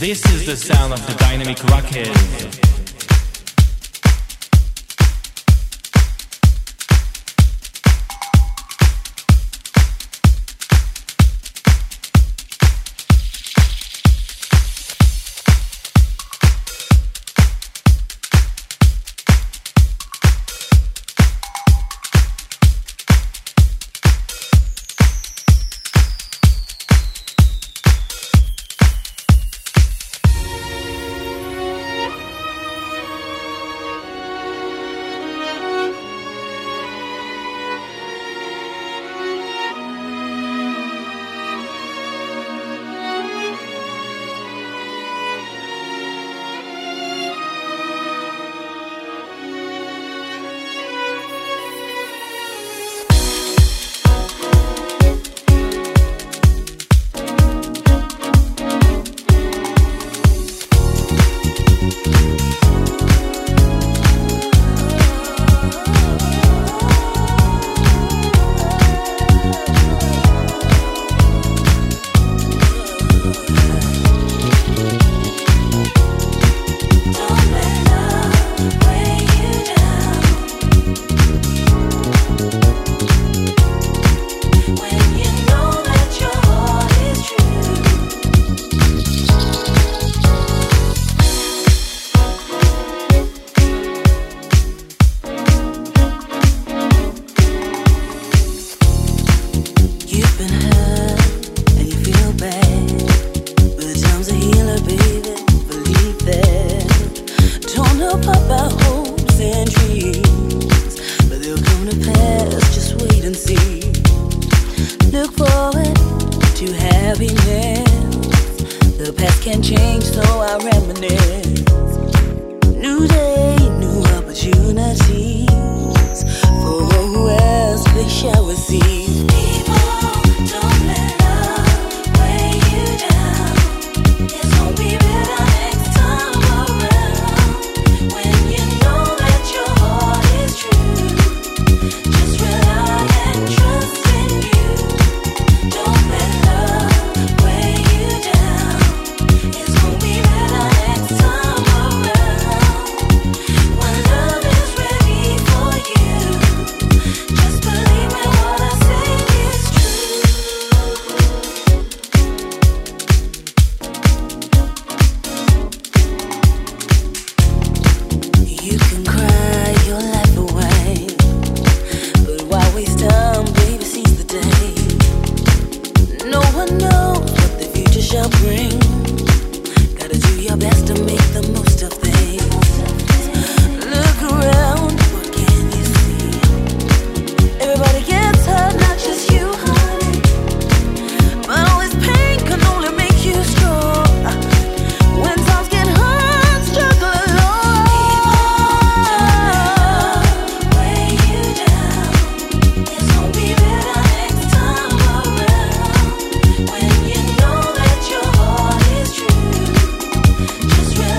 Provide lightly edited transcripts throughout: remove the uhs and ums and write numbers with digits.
This is the sound of the dynamic rockers. Just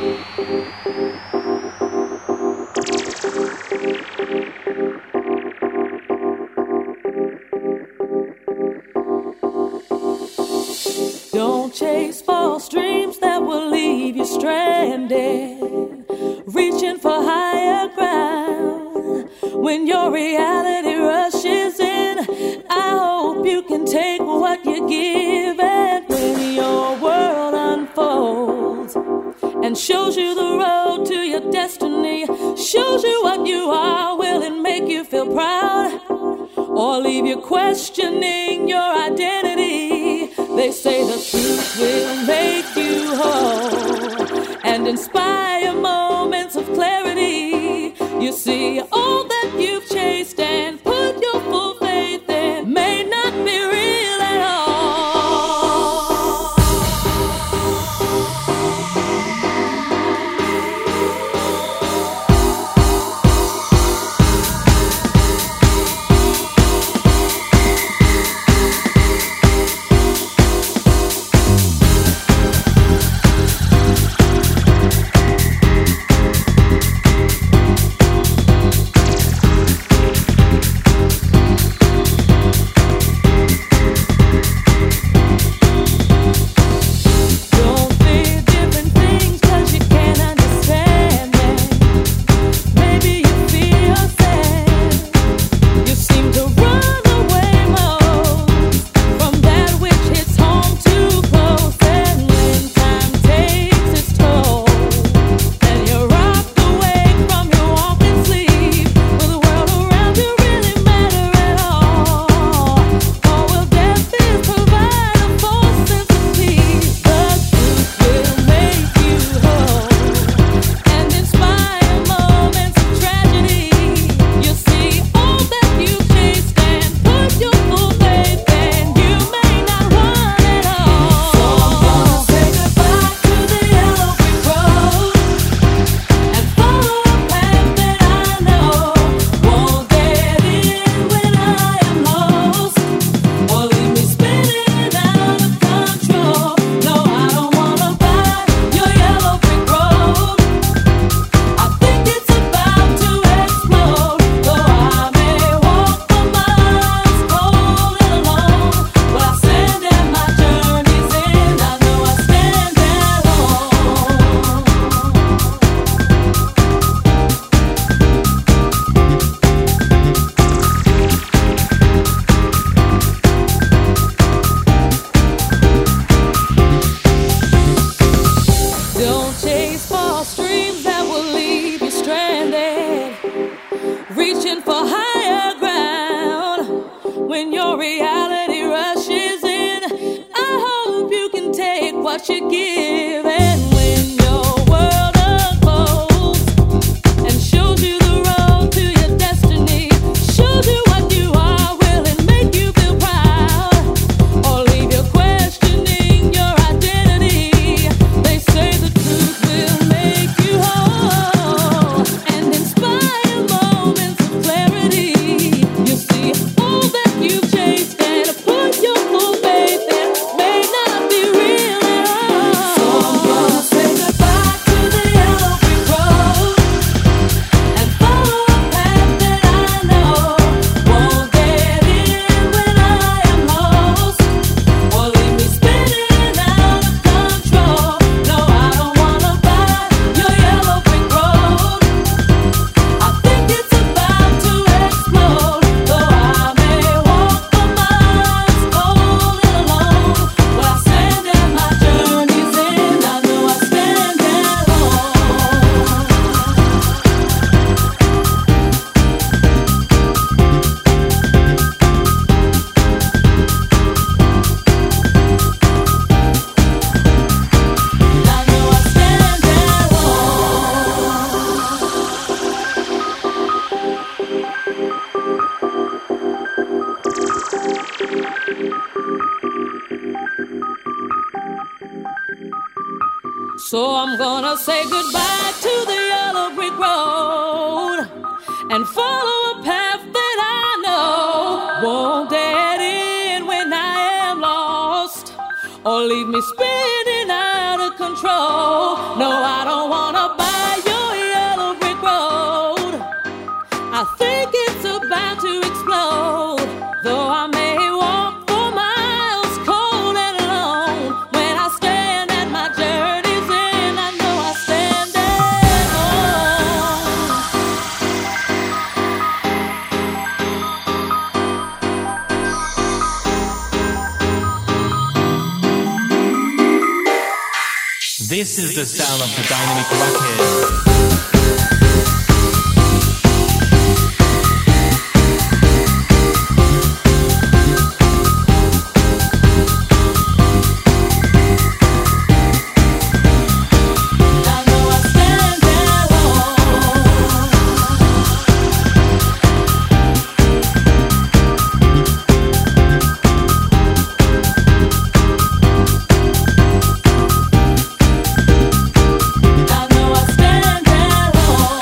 Don't chase false dreams that will leave you stranded, reaching for higher ground. When your reality rushes in, I hope you can take what you give. And when your world unfolds and shows you the road to your destiny, shows you what you are, will it make you feel proud or leave you questioning your identity? They say the truth will make you whole and inspire moments of clarity. You see, all that you've chased and put your full faith in may not be real at all. What you give, and when your world unfolds and shows you the road to your destiny, shows you what you are, will it make you feel proud or leave you questioning your identity? They say the truth will make you whole and inspire moments of clarity. You see, all that you've chased and put your full faith in may not be real. So I'm gonna say goodbye to the yellow brick road and follow a path that I know won't dead end when I am lost or leave me spinning out of control. No, I don't want This is the sound of the dynamic rocket. I know I stand there.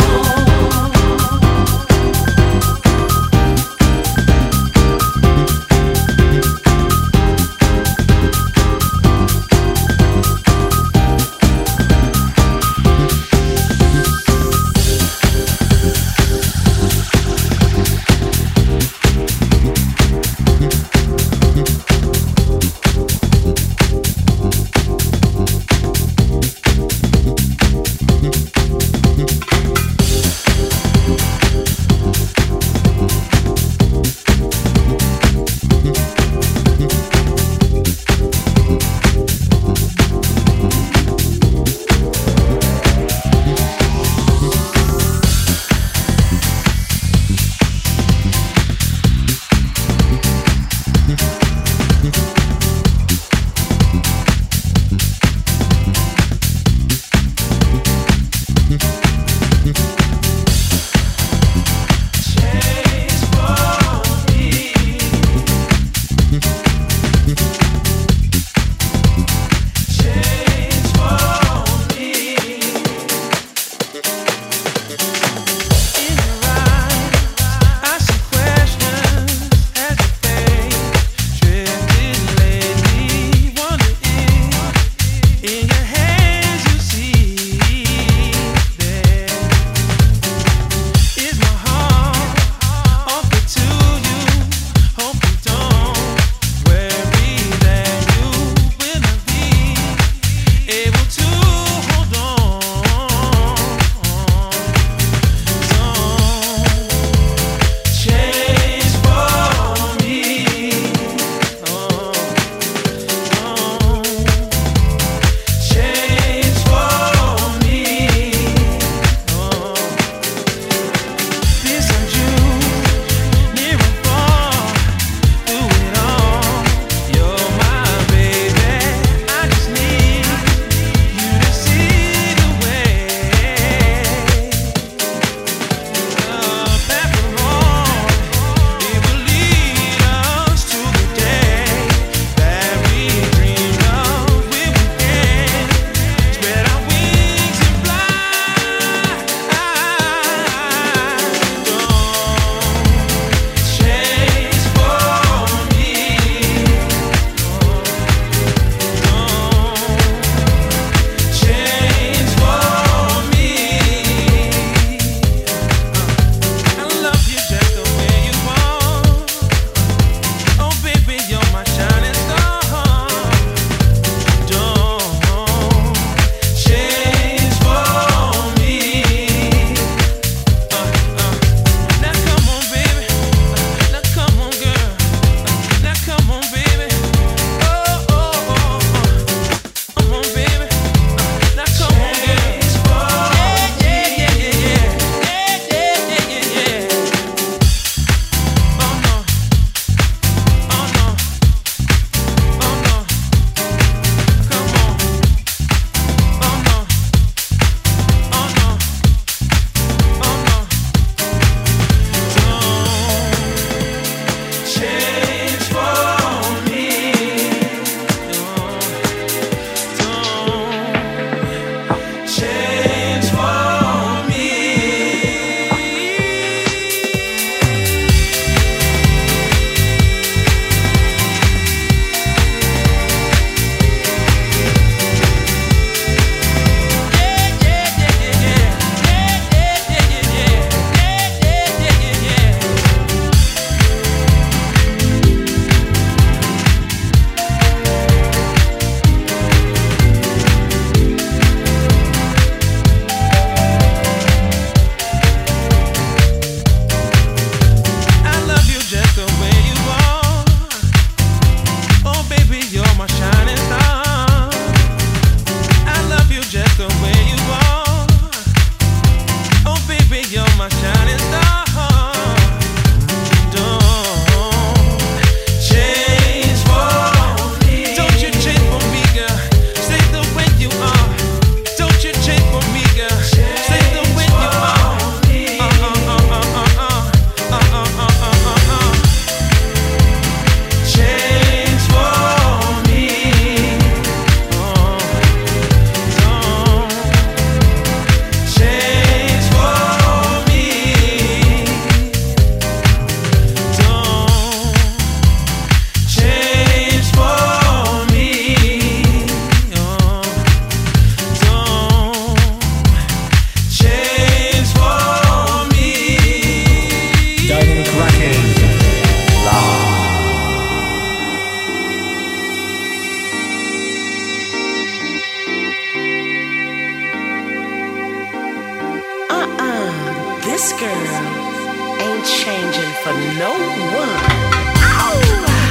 This girl ain't changing for no one. Ow!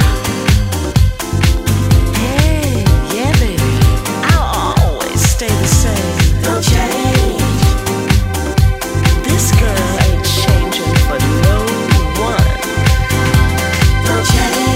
Hey, yeah, baby, I'll always stay the same. Don't change. This girl ain't changing for no one. Don't change.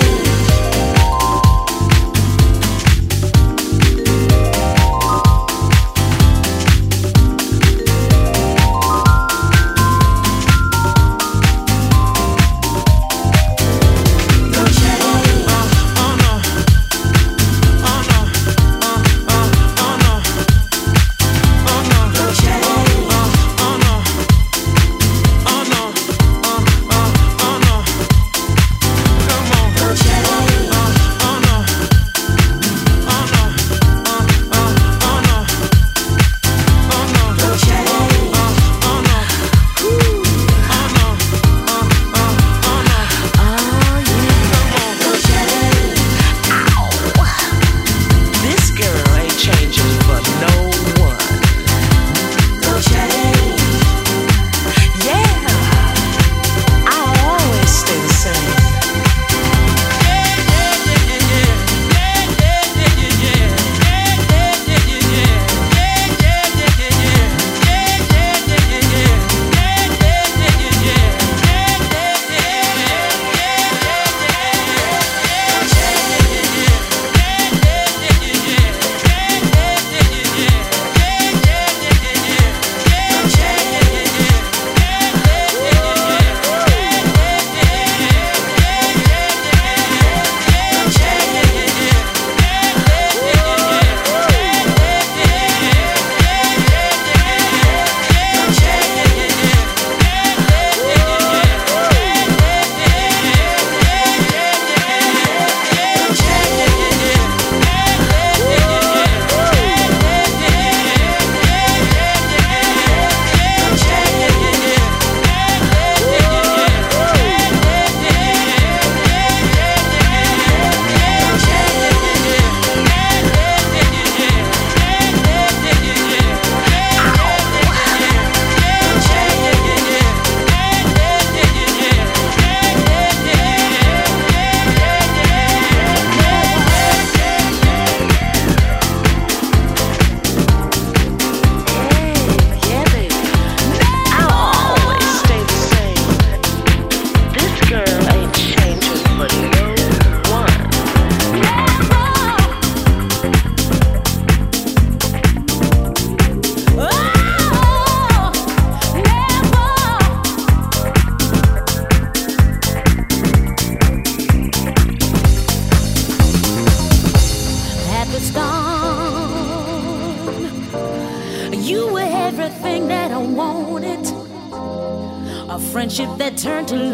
Friendship that turned to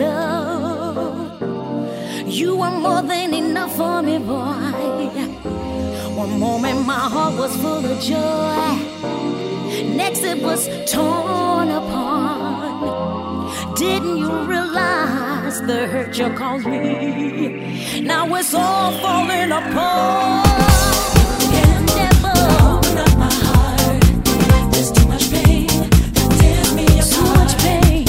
love. You were more than enough for me, boy. One moment my heart was full of joy, next it was torn apart. Didn't you realize the hurt you caused me? Now it's all falling apart. Can never open up my heart. There's too much pain that tears me apart. Too much pain.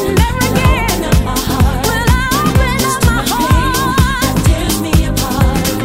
Apart.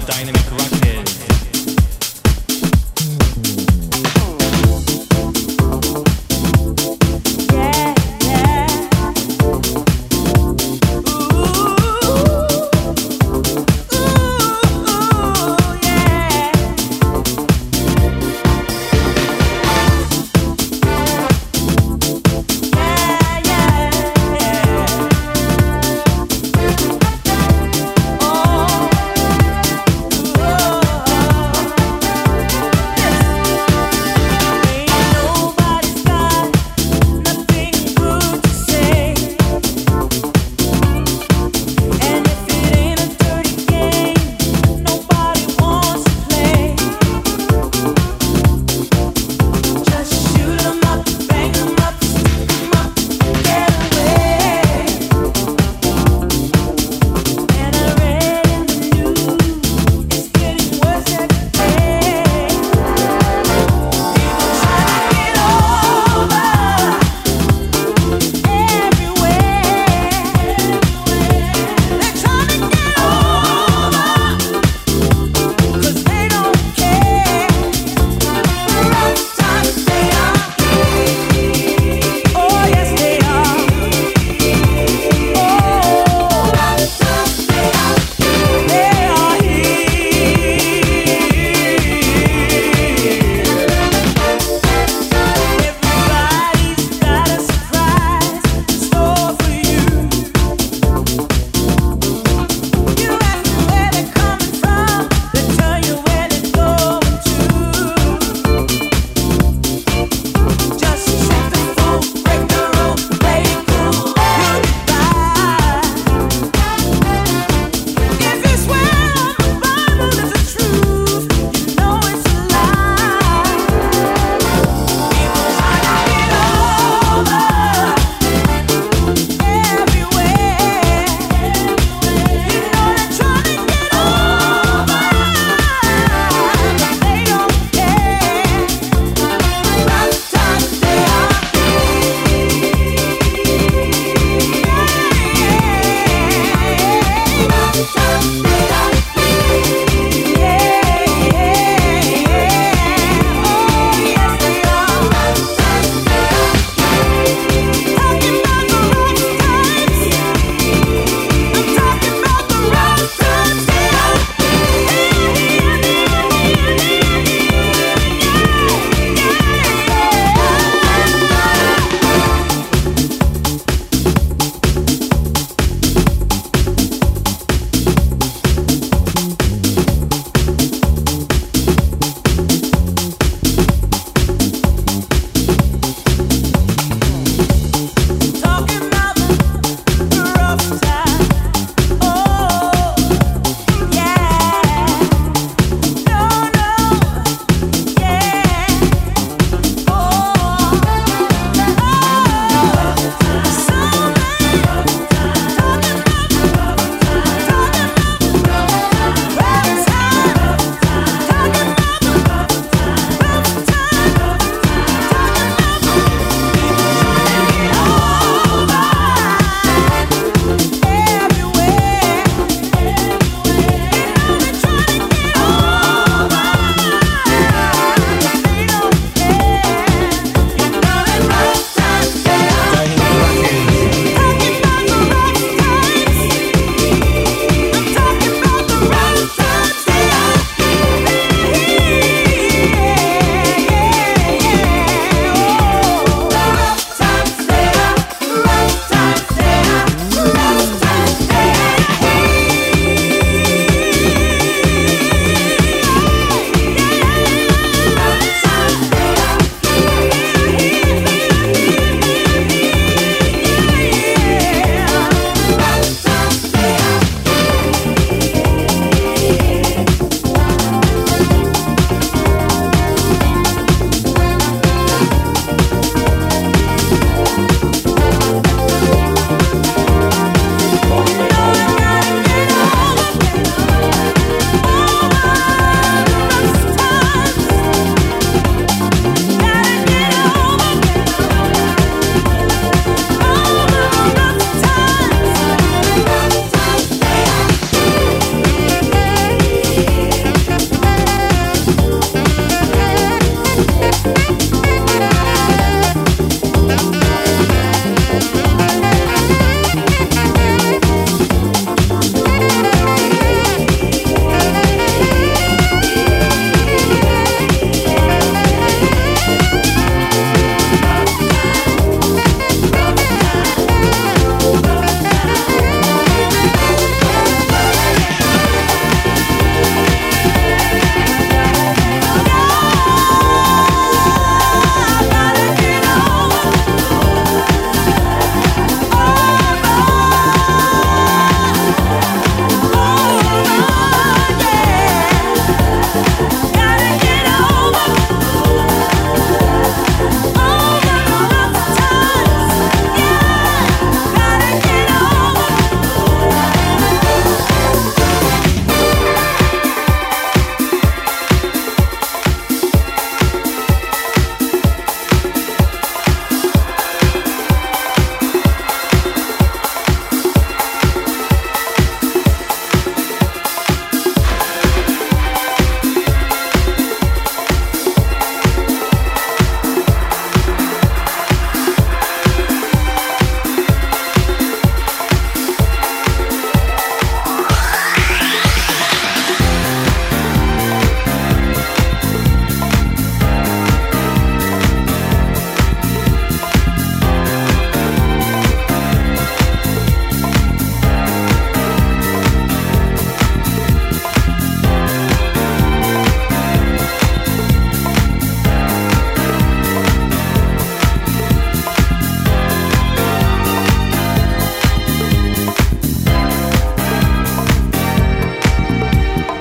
the Dynamic Rocket. Oh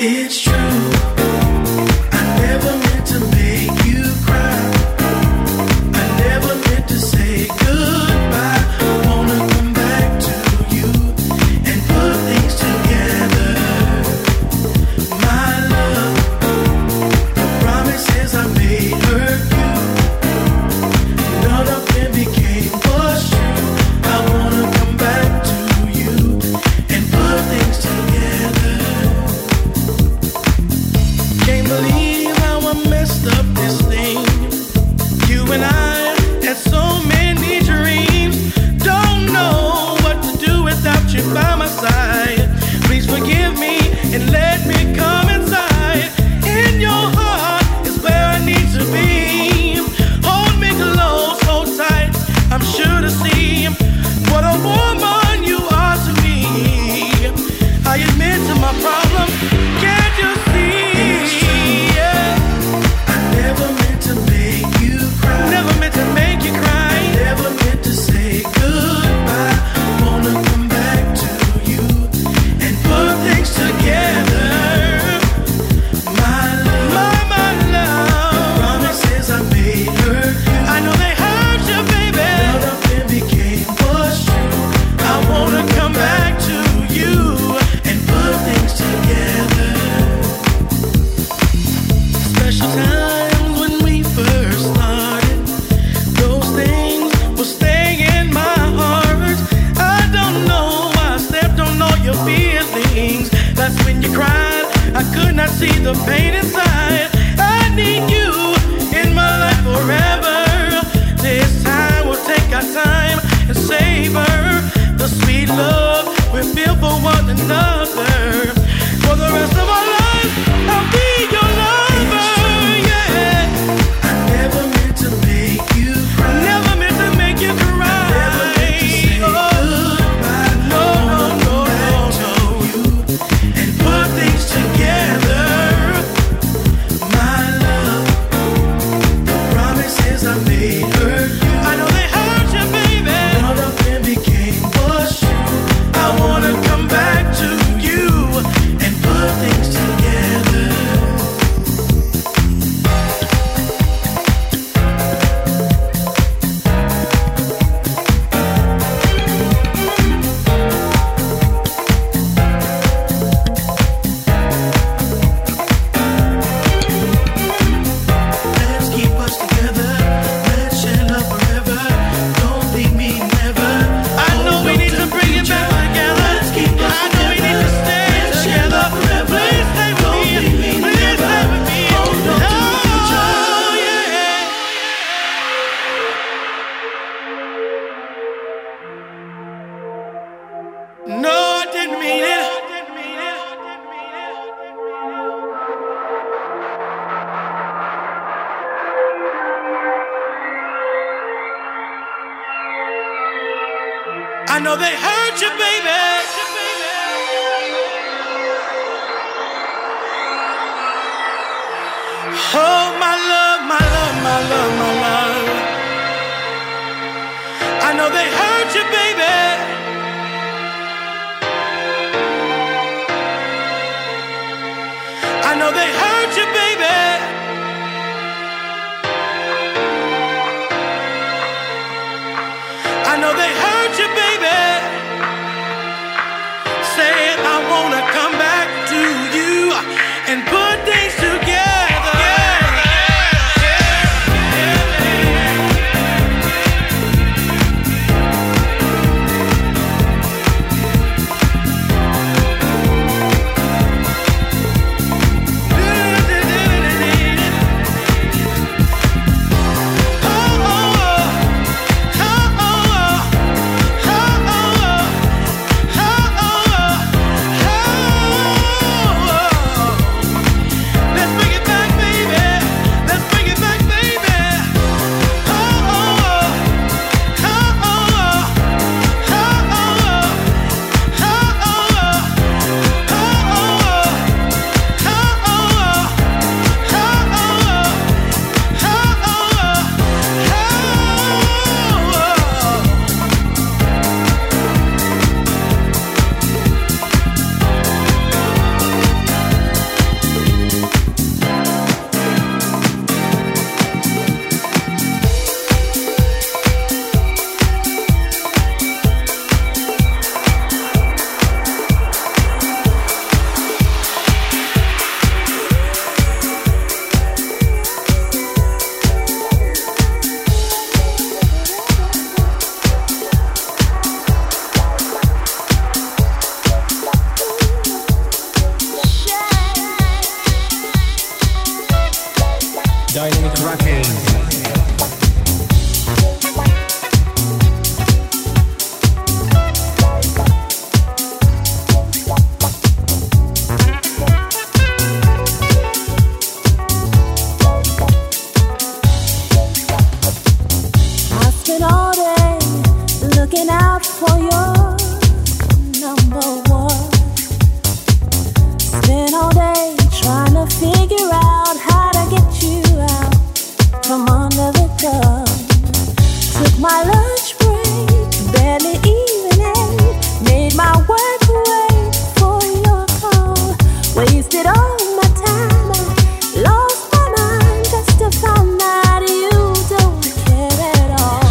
It's true. I never meant to make you cry. I never meant to say goodbye. Wanna come back to you and put things together. My love, the promises I made hurt you. None of them became what's true. I wanna come back to you and put things together. Can't believe how I messed up this thing. You and I had so many dreams. Don't know what to do without you by my side. Please forgive me and let me come inside. In your heart is where I need to be. Hold me close, hold tight. I'm sure to see what a woman you are to me. I admit to my problem. Can't you see? I never meant to make you cry. Never meant to make you cry. Never meant to say goodbye. Wanna come back to you and put things together. My love, my love. The promises I made hurt you. I know they hurt you, baby. None of them became what's true. I wanna come back to you and put things together. Special times when we first started, those things will stay in my heart. I don't know why I stepped on all your feelings. That's when you cried. I could not see the pain inside. I need you in my life forever. This time we'll take our time and savor the sweet love we feel for one another. For the rest of our lives, I'll be your lover. Yeah. I never meant to make you cry. Never meant to make you cry. Never meant to say goodbye. No, no, no, no, no. And put things together. My love, the promises I made hurt you. I know they hurt you, baby. None of them became what's true. I wanna come back to you and put things together. Let's keep us together. Let's share love forever. Don't leave me never. I know we need to bring it back together. Let's keep us together. I know we need to stay together. Please stay with me. Please stay with me. Oh, yeah. No, I didn't mean it. I know they hurt you, baby. Oh, my love, my love, my love, my love. I know they hurt you, baby. I know they hurt you, baby. I know they hurt you, baby. Saying I wanna come back to you and put things together. Oh, oh, oh. Dynamic Records. For your number one, spent all day trying to figure out how to get you out from under the gun. Took my lunch break, barely even ate, made my work wait for your call. Wasted all my time, I lost my mind just to find out you don't care at all.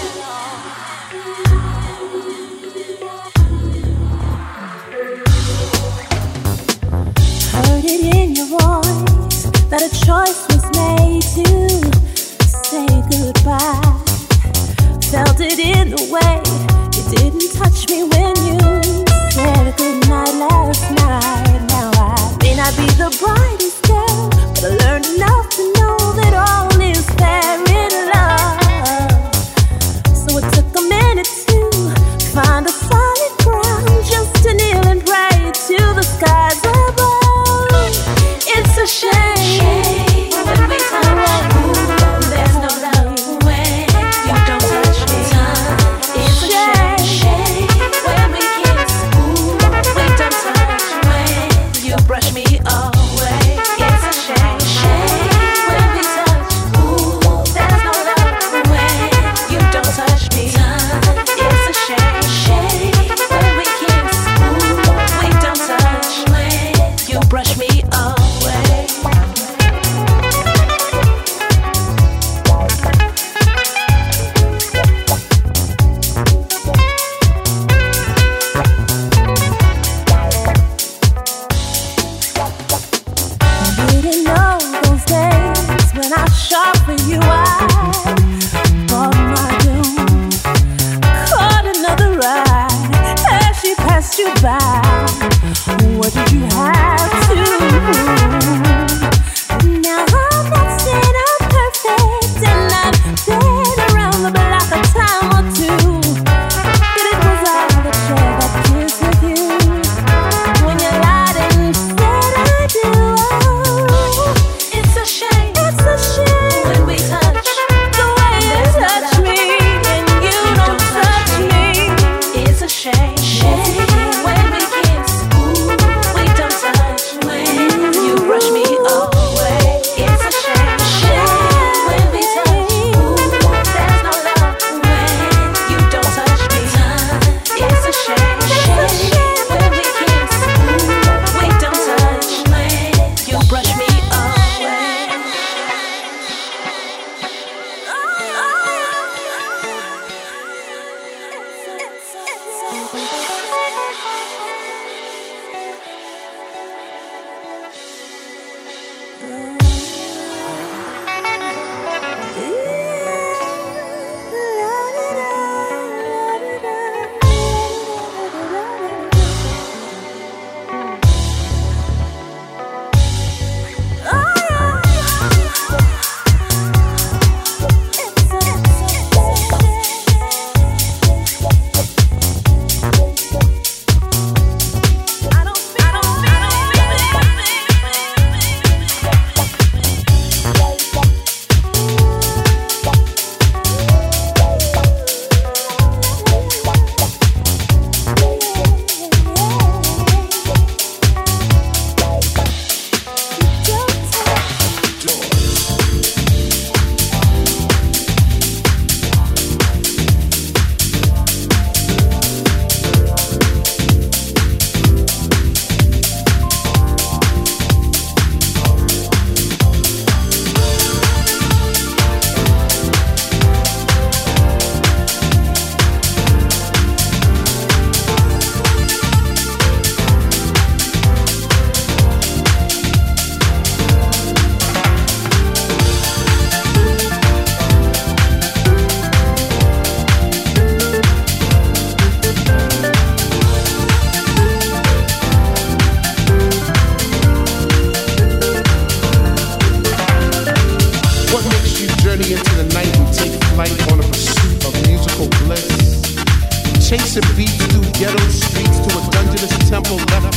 Heard it in your voice that a choice was made to say goodbye. Felt it in the way you didn't touch me when you said goodnight last night. Now I may not be the brightest girl, but I learned enough to know that all is fair in love. So it took a minute to find a solid ground, just to kneel and pray to the skies above. It's a shame when we touch, there's no love when you don't touch me. It's a shame when we kiss.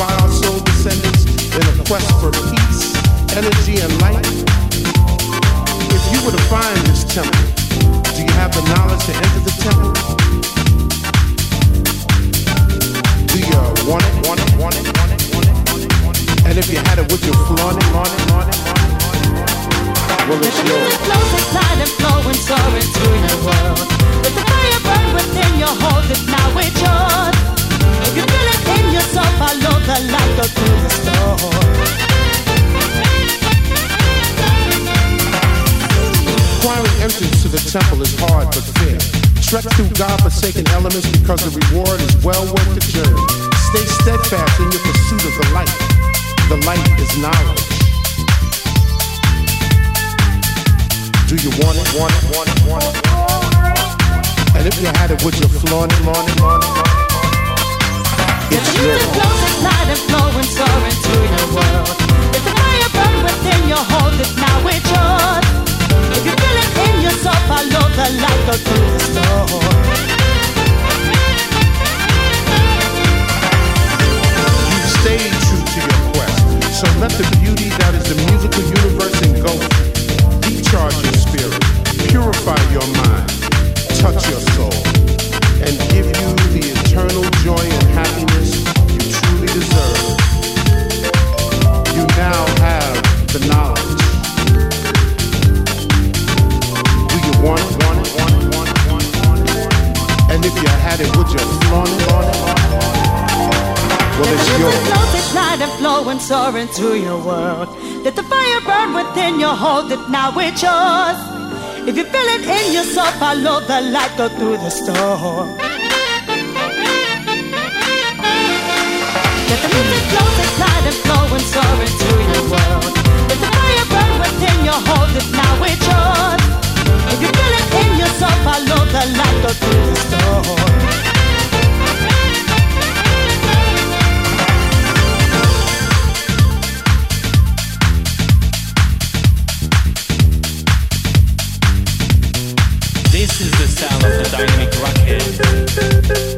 by our soul descendants in a quest for peace, energy, and light. If you were to find this temple, do you have the knowledge to enter the temple? Do you want it, want it, want it, want it, want it, want it, want it? And if you had it, would you flaunt it, flaunt it, flaunt it, flaunt it? Well, it's yours. Let the music glide and flow and soar into your world. Let the fire burn within your hold it, now it's yours. If you feel it in yourself, follow the light, go through the storm. Acquiring entrance to the temple is hard but fair. Trek through God-forsaken elements because the reward is well worth the journey. Stay steadfast in your pursuit of the light. The light is knowledge. Do you want it, want it, want it, want it? And if you had it, would you flaunt it, flaunt it, flaunt it, flaunt it? It's yours. Let the music glide and flow and soar into your world. Let the fire burn within your hold it, now it's yours. If you feel it in yourself, follow the light, go through the storm. You've stayed true to your quest, so let the beauty that is the musical universe engulf you. Recharge your spirit, purify your mind, touch your soul, and give you the eternal joy and happiness you truly deserve. You now have the knowledge. Do you want it, want it, want it, want it, want it, want it? And if you had it, would you flaunt it, flaunt it, flaunt it? Well, it's yours. Let the music glide and flow and soar into your world. Let the fire burn within your hold it, now it's yours. If you feel it in yourself, follow the light, go through the storm. Let the music glide and flow and soar into your world. Let the fire burn within your hold it, now it's yours. If you feel it in yourself, follow the light, go through the storm. This is the sound of the dynamic rocket.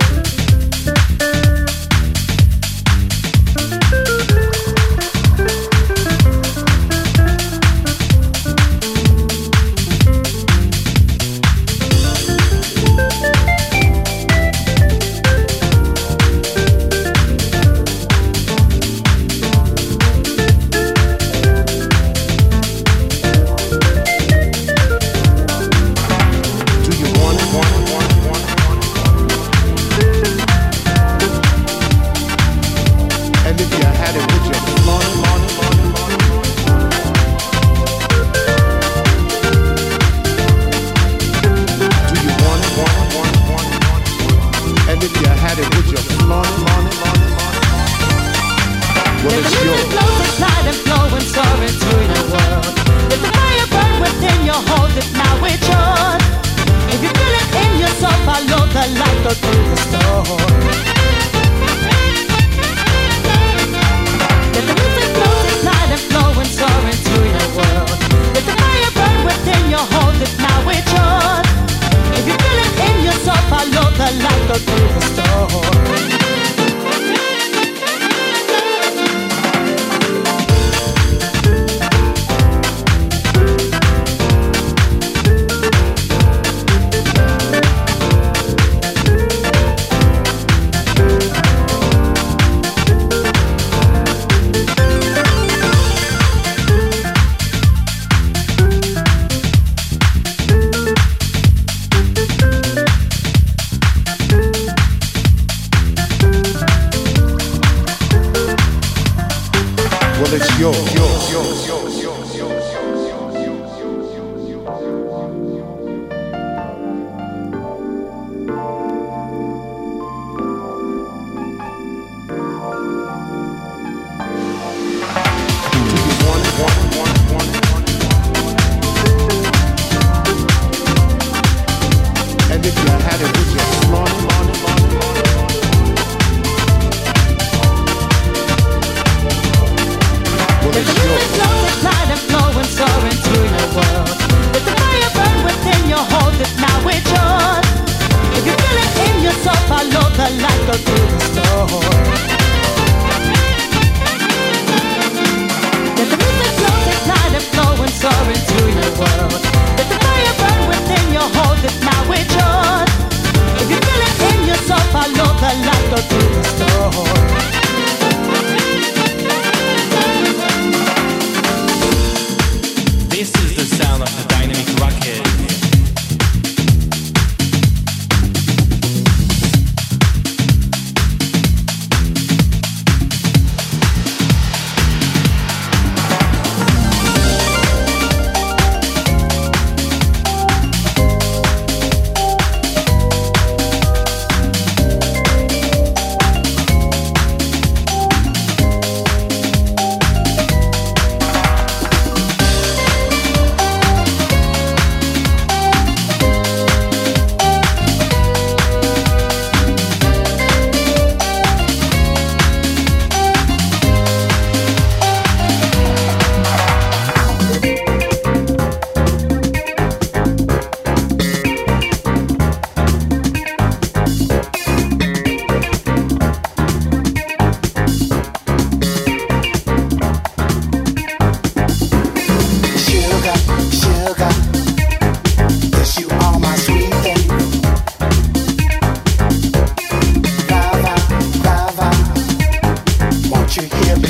the light go through the storm.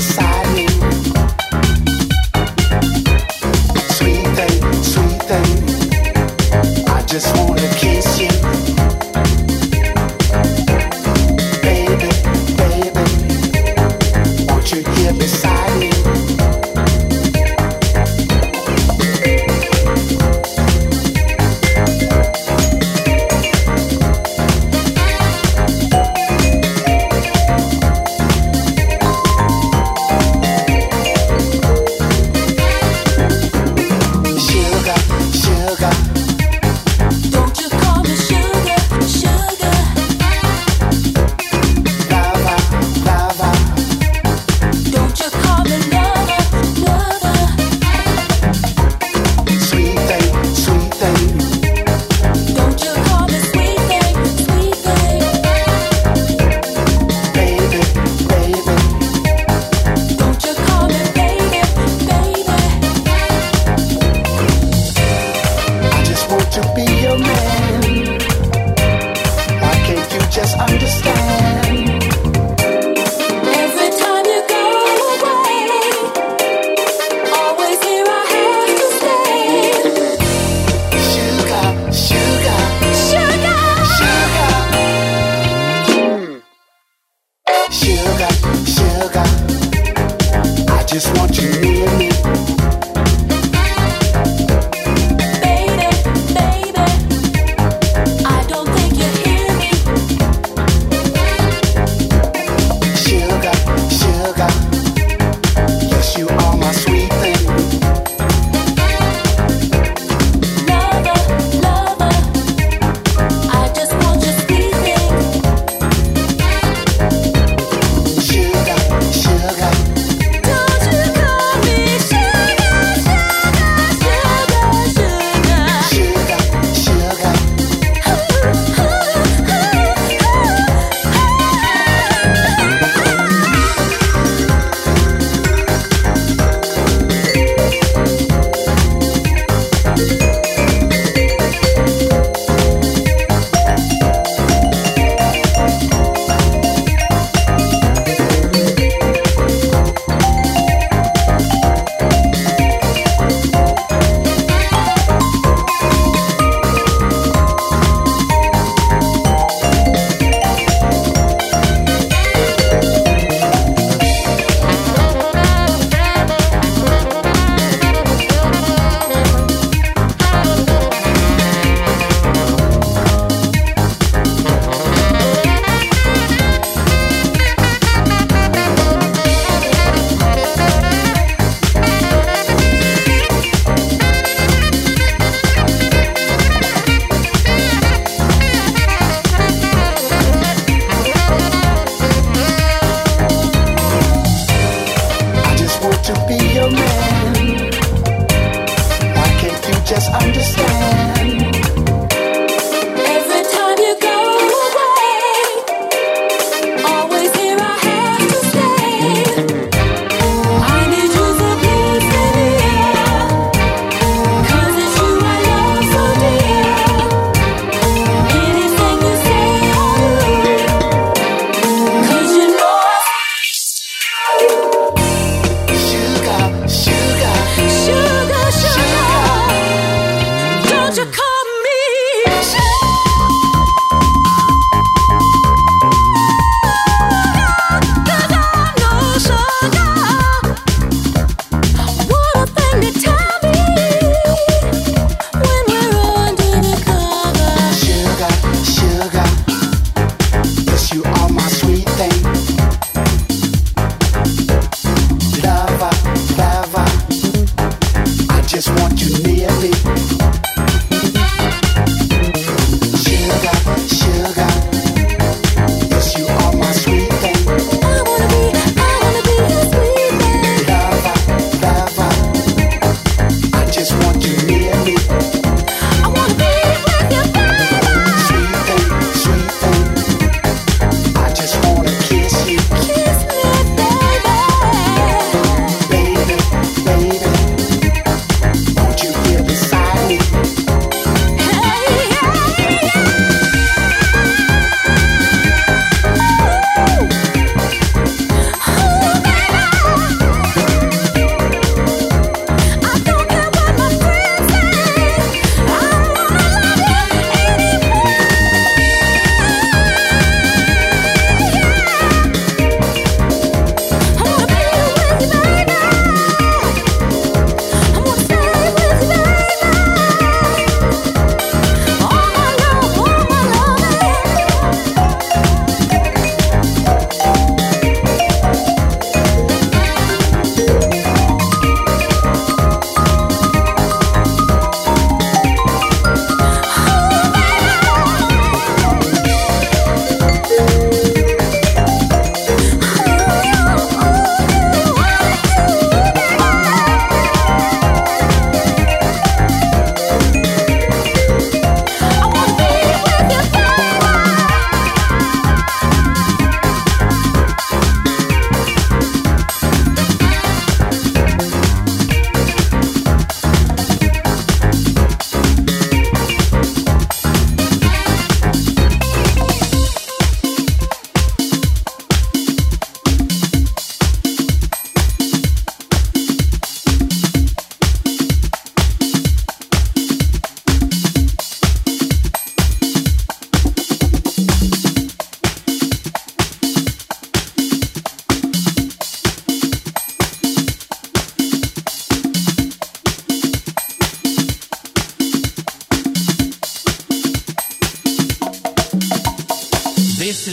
beside me. Sweet thing, I just wanna kiss you. Baby, won't you get beside me?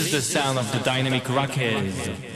is the sound of the Dynamic Rockers.